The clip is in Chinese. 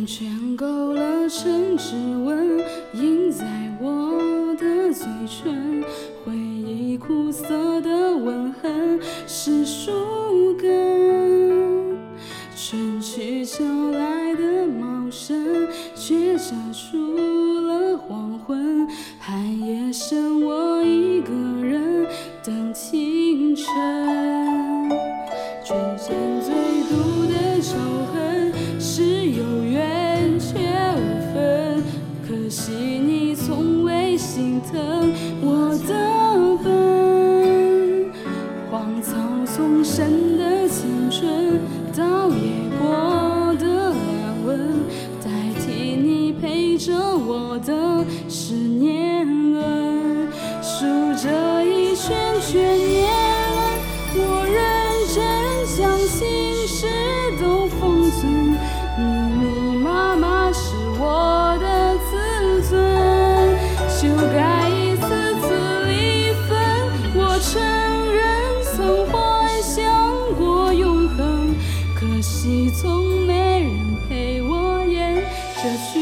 圈勾勒成指纹，印在我的嘴唇。回忆苦涩的吻痕是树根，春去秋来的茂盛，却遮住了黄昏。寒夜剩我一个人等清晨。春间最毒的仇恨是有缘却无分，可惜你从未心疼我的笨。荒草丛生的青春，倒也过的安稳，代替你陪着我的是年轮。数着一圈圈年轮，我认真将心事都封存，密密麻麻是我的自尊。修改一次次离分，我承认曾幻想过永恒，可惜从没人陪我演这